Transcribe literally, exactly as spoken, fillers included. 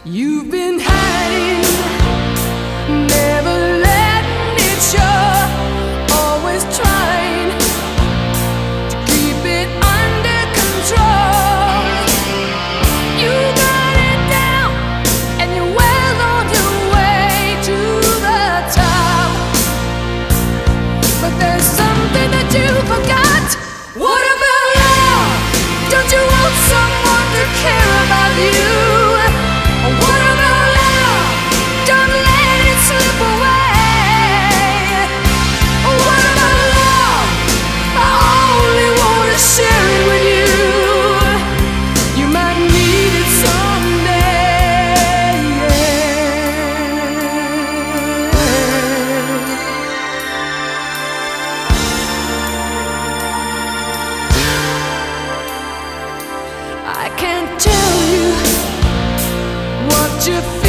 You've been hiding, never letting it show, always trying to keep it under control. You got it down, and you're well on your way to the top. But there's something that you forgot. What about love? Don't you want someone to care about you? What about love? Don't let it slip away. What about love? I only want to share it with you. You might need it someday. I can't tell you what you feel.